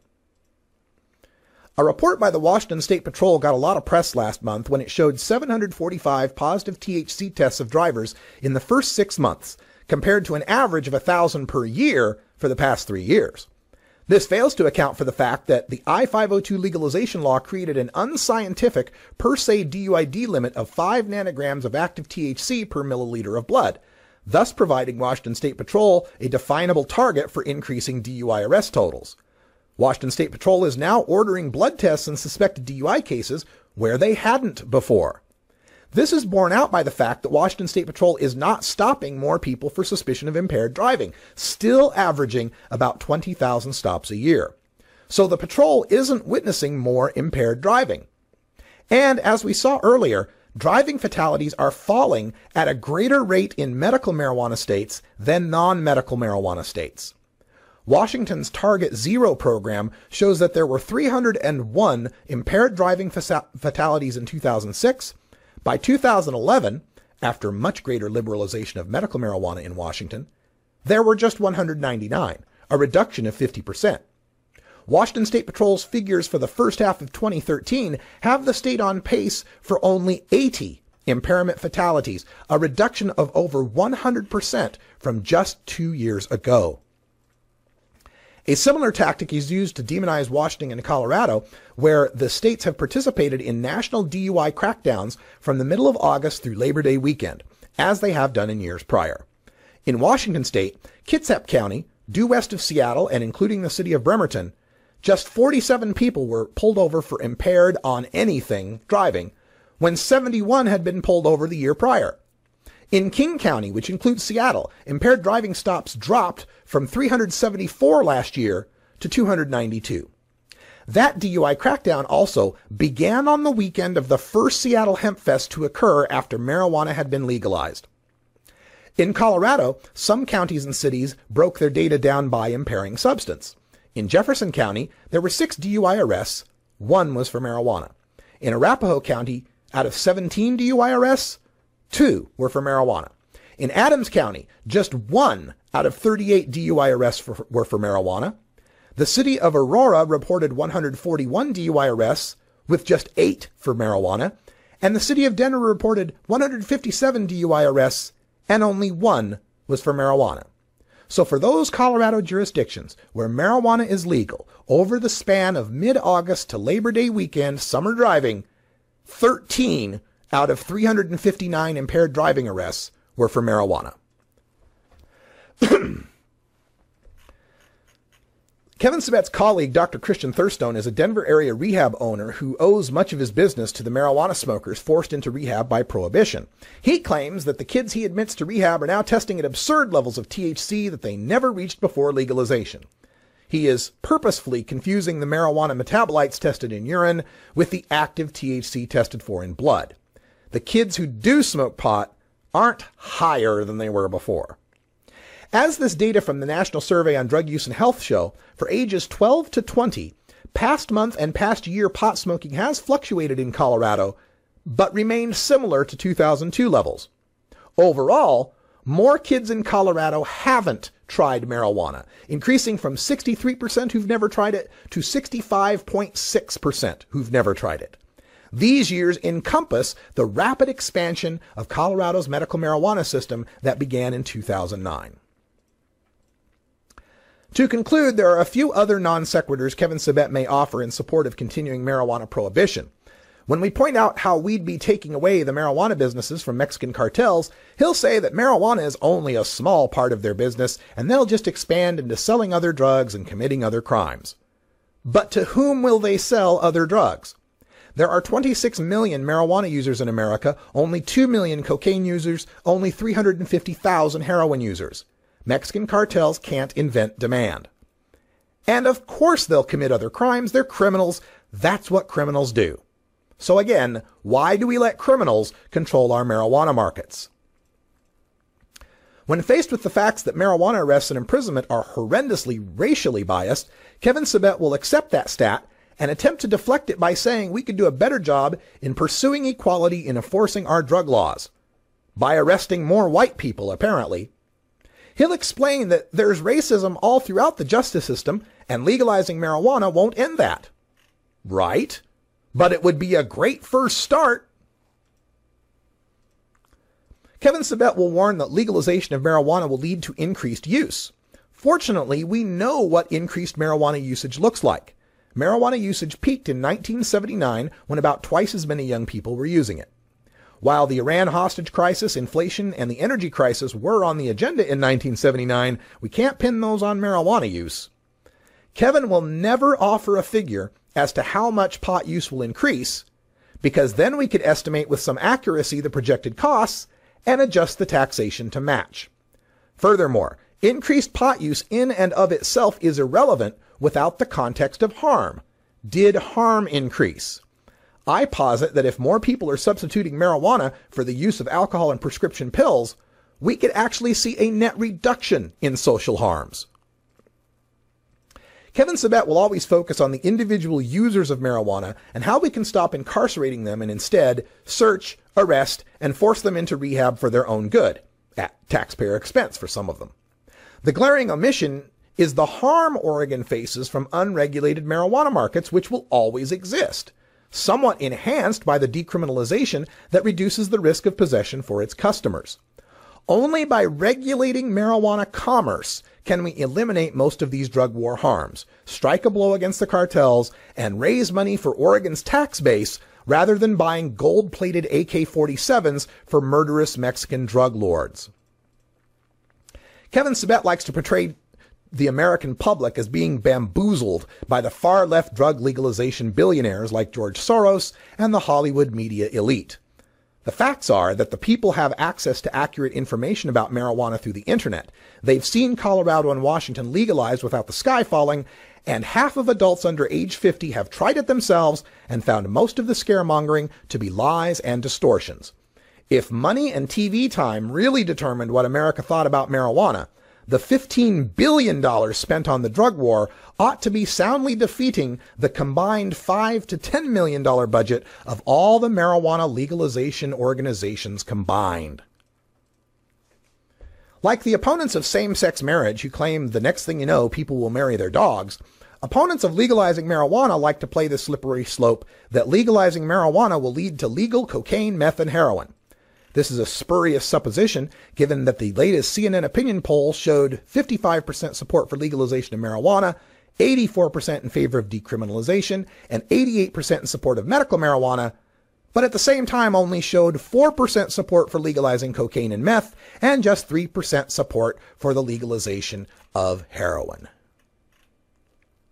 A report by the Washington State Patrol got a lot of press last month when it showed 745 positive THC tests of drivers in the first 6 months, compared to an average of 1,000 per year for the past 3 years. This fails to account for the fact that the I-502 legalization law created an unscientific per se DUID limit of 5 nanograms of active THC per milliliter of blood, thus providing Washington State Patrol a definable target for increasing DUI arrest totals. Washington State Patrol is now ordering blood tests in suspected DUI cases where they hadn't before. This is borne out by the fact that Washington State Patrol is not stopping more people for suspicion of impaired driving, still averaging about 20,000 stops a year. So the patrol isn't witnessing more impaired driving. And as we saw earlier, driving fatalities are falling at a greater rate in medical marijuana states than non-medical marijuana states. Washington's Target Zero program shows that there were 301 impaired driving fatalities in 2006. By 2011, after much greater liberalization of medical marijuana in Washington, there were just 199, a reduction of 50%. Washington State Patrol's figures for the first half of 2013 have the state on pace for only 80 impairment fatalities, a reduction of over 100% from just 2 years ago. A similar tactic is used to demonize Washington and Colorado, where the states have participated in national DUI crackdowns from the middle of August through Labor Day weekend, as they have done in years prior. In Washington state, Kitsap County, due west of Seattle and including the city of Bremerton, just 47 people were pulled over for impaired on anything driving, when 71 had been pulled over the year prior. In King County, which includes Seattle, impaired driving stops dropped from 374 last year to 292. That DUI crackdown also began on the weekend of the first Seattle Hemp Fest to occur after marijuana had been legalized. In Colorado, some counties and cities broke their data down by impairing substance. In Jefferson County, there were 6 DUI arrests, 1 was for marijuana. In Arapahoe County, out of 17 DUI arrests, 2 were for marijuana. In Adams County, just 1 out of 38 DUI arrests were for marijuana. The city of Aurora reported 141 DUI arrests, with just 8 for marijuana. And the city of Denver reported 157 DUI arrests, and only 1 was for marijuana. So for those Colorado jurisdictions where marijuana is legal, over the span of mid-August to Labor Day weekend summer driving, 13 out of 359 impaired driving arrests were for Kevin Kevin Sabet's colleague, Dr. Christian Thurstone, is a Denver area rehab owner who owes much of his business to the marijuana smokers forced into rehab by prohibition. He claims that the kids he admits to rehab are now testing at absurd levels of THC that they never reached before legalization. He is purposefully confusing the marijuana metabolites tested in urine with the active THC tested for in blood. The kids who do smoke pot aren't higher than they were before. As this data from the National Survey on Drug Use and Health show, for ages 12 to 20, past month and past year pot smoking has fluctuated in Colorado, but remained similar to 2002 levels. Overall, more kids in Colorado haven't tried marijuana, increasing from 63% who've never tried it to 65.6% who've never tried it. These years encompass the rapid expansion of Colorado's medical marijuana system that began in 2009. To conclude, there are a few other non sequiturs Kevin Sabet may offer in support of continuing marijuana prohibition. When we point out how we'd be taking away the marijuana businesses from Mexican cartels, he'll say that marijuana is only a small part of their business and they'll just expand into selling other drugs and committing other crimes. But to whom will they sell other drugs? There are 26 million marijuana users in America, only 2 million cocaine users, only 350,000 heroin users. Mexican cartels can't invent demand. And of course they'll commit other crimes. They're criminals. That's what criminals do. So again, why do we let criminals control our marijuana markets? When faced with the facts that marijuana arrests and imprisonment are horrendously racially biased, Kevin Sabet will accept that stat and attempt to deflect it by saying we could do a better job in pursuing equality in enforcing our drug laws. By arresting more white people, apparently. He'll explain that there's racism all throughout the justice system, and legalizing marijuana won't end that. Right? But it would be a great first start. Kevin Sabet will warn that legalization of marijuana will lead to increased use. Fortunately, we know what increased marijuana usage looks like. Marijuana usage peaked in 1979 when about twice as many young people were using it. While the Iran hostage crisis, inflation, and the energy crisis were on the agenda in 1979, we can't pin those on marijuana use. Kevin will never offer a figure as to how much pot use will increase, because then we could estimate with some accuracy the projected costs and adjust the taxation to match. Furthermore, increased pot use in and of itself is irrelevant without the context of harm. Did harm increase? I posit that if more people are substituting marijuana for the use of alcohol and prescription pills, we could actually see a net reduction in social harms. Kevin Sabet will always focus on the individual users of marijuana and how we can stop incarcerating them and instead search, arrest, and force them into rehab for their own good, at taxpayer expense for some of them. The glaring omission is the harm Oregon faces from unregulated marijuana markets, which will always exist, somewhat enhanced by the decriminalization that reduces the risk of possession for its customers. Only by regulating marijuana commerce can we eliminate most of these drug war harms, strike a blow against the cartels, and raise money for Oregon's tax base rather than buying gold-plated AK-47s for murderous Mexican drug lords. Kevin Sabet likes to portray the American public as being bamboozled by the far-left drug legalization billionaires like George Soros and the Hollywood media elite. The facts are that the people have access to accurate information about marijuana through the internet. They've seen Colorado and Washington legalized without the sky falling, and half of adults under age 50 have tried it themselves and found most of the scaremongering to be lies and distortions. If money and TV time really determined what America thought about marijuana, the $15 billion spent on the drug war ought to be soundly defeating the combined $5 to $10 million budget of all the marijuana legalization organizations combined. Like the opponents of same-sex marriage who claim the next thing you know, people will marry their dogs, opponents of legalizing marijuana like to play the slippery slope that legalizing marijuana will lead to legal cocaine, meth, and heroin. This is a spurious supposition, given that the latest CNN opinion poll showed 55% support for legalization of marijuana, 84% in favor of decriminalization, and 88% in support of medical marijuana, but at the same time only showed 4% support for legalizing cocaine and meth, and just 3% support for the legalization of heroin.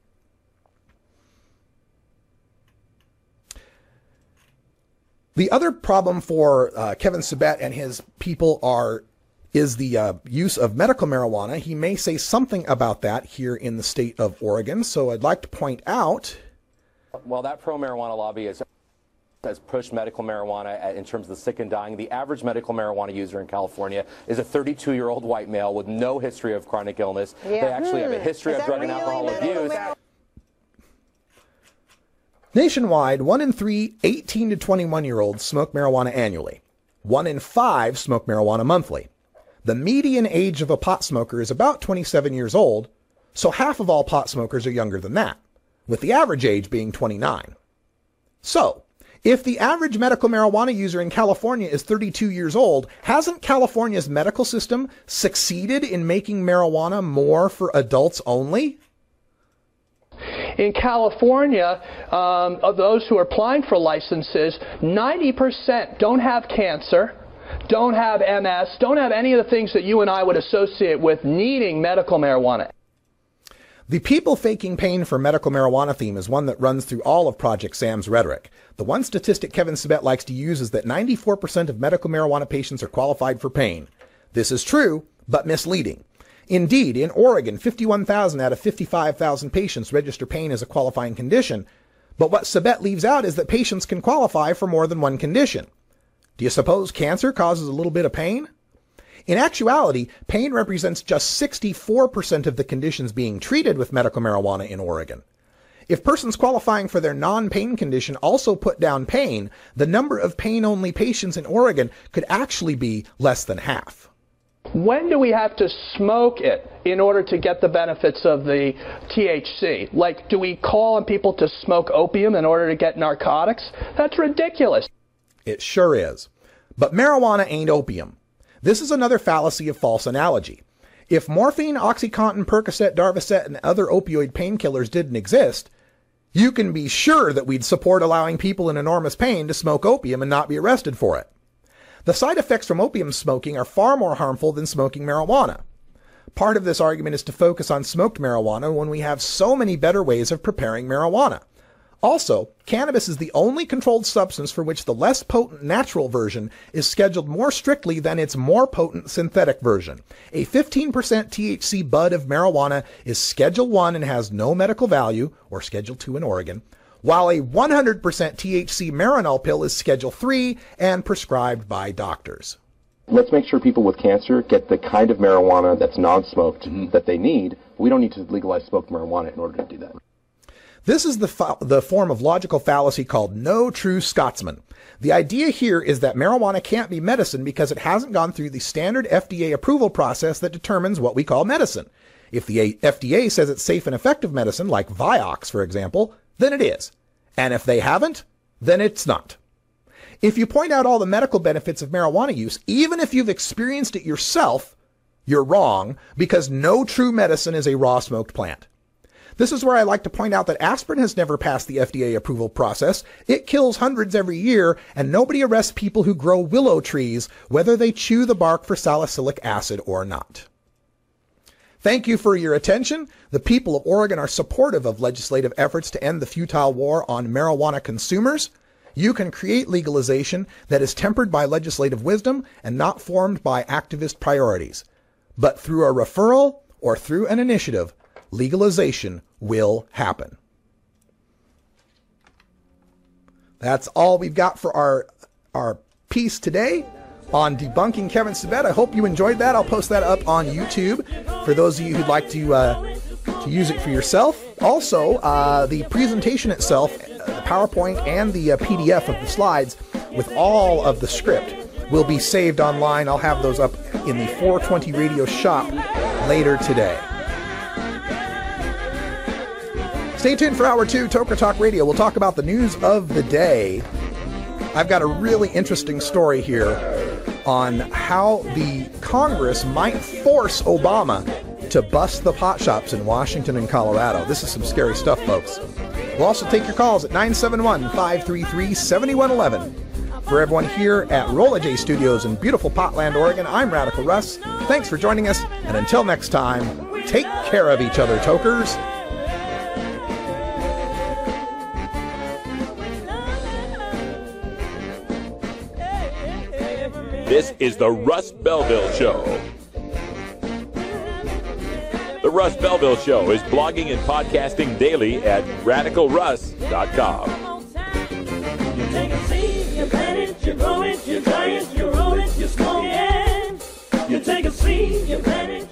The other problem for Kevin Sabet and his people is the use of medical marijuana. He may say something about that here in the state of Oregon. So I'd like to point out. Well, that pro-marijuana lobby has pushed medical marijuana in terms of the sick and dying. The average medical marijuana user in California is a 32-year-old white male with no history of chronic illness. Yeah. They actually have a history of drug and alcohol abuse. Nationwide, 1 in 3 18 to 21-year-olds smoke marijuana annually. 1 in 5 smoke marijuana monthly. The median age of a pot smoker is about 27 years old, so half of all pot smokers are younger than that, with the average age being 29. So, if the average medical marijuana user in California is 32 years old, hasn't California's medical system succeeded in making marijuana more for adults only? In California, of those who are applying for licenses, 90% don't have cancer, don't have MS, don't have any of the things that you and I would associate with needing medical marijuana. The people faking pain for medical marijuana theme is one that runs through all of Project Sam's rhetoric. The one statistic Kevin Sabet likes to use is that 94% of medical marijuana patients are qualified for pain. This is true, but misleading. Indeed, in Oregon, 51,000 out of 55,000 patients register pain as a qualifying condition, but what Sabet leaves out is that patients can qualify for more than one condition. Do you suppose cancer causes a little bit of pain? In actuality, pain represents just 64% of the conditions being treated with medical marijuana in Oregon. If persons qualifying for their non-pain condition also put down pain, the number of pain-only patients in Oregon could actually be less than half. When do we have to smoke it in order to get the benefits of the THC? Like, do we call on people to smoke opium in order to get narcotics? That's ridiculous. It sure is. But marijuana ain't opium. This is another fallacy of false analogy. If morphine, OxyContin, Percocet, Darvocet, and other opioid painkillers didn't exist, you can be sure that we'd support allowing people in enormous pain to smoke opium and not be arrested for it. The side effects from opium smoking are far more harmful than smoking marijuana. Part of this argument is to focus on smoked marijuana when we have so many better ways of preparing marijuana. Also, cannabis is the only controlled substance for which the less potent natural version is scheduled more strictly than its more potent synthetic version. A 15% THC bud of marijuana is Schedule 1 and has no medical value, or Schedule 2 in Oregon, while a 100% THC Marinol pill is Schedule 3 and prescribed by doctors. Let's make sure people with cancer get the kind of marijuana that's non-smoked that they need. We don't need to legalize smoked marijuana in order to do that. This is the form of logical fallacy called no true Scotsman. The idea here is that marijuana can't be medicine because it hasn't gone through the standard FDA approval process that determines what we call medicine. If the FDA says it's safe and effective medicine, like Vioxx, for example, then it is. And if they haven't, then it's not. If you point out all the medical benefits of marijuana use, even if you've experienced it yourself, you're wrong, because no true medicine is a raw smoked plant. This is where I like to point out that aspirin has never passed the FDA approval process. It kills hundreds every year, and nobody arrests people who grow willow trees, whether they chew the bark for salicylic acid or not. Thank you for your attention. The people of Oregon are supportive of legislative efforts to end the futile war on marijuana consumers. You can create legalization that is tempered by legislative wisdom and not formed by activist priorities. But through a referral or through an initiative, legalization will happen. That's all we've got for our piece today on debunking Kevin Sabet. I hope you enjoyed that. I'll post that up on YouTube for those of you who'd like to use it for yourself. Also, the presentation itself, the PowerPoint and the PDF of the slides with all of the script will be saved online. I'll have those up in the 420 Radio shop later today. Stay tuned for Hour 2, Toker Talk Radio. We'll talk about the news of the day. I've got a really interesting story here on how the Congress might force Obama to bust the pot shops in Washington and Colorado. This is some scary stuff, folks. We'll also take your calls at 971-533-7111. For everyone here at Rolla J Studios in beautiful Potland, Oregon, I'm Radical Russ. Thanks for joining us, and until next time, take care of each other, Tokers. This is the Russ Belville Show. The Russ Belville Show is blogging and podcasting daily at RadicalRuss.com. You take a seed, you plant it, you grow it, you dry it, you roll it, you smoke it. You take a seed, you plant it.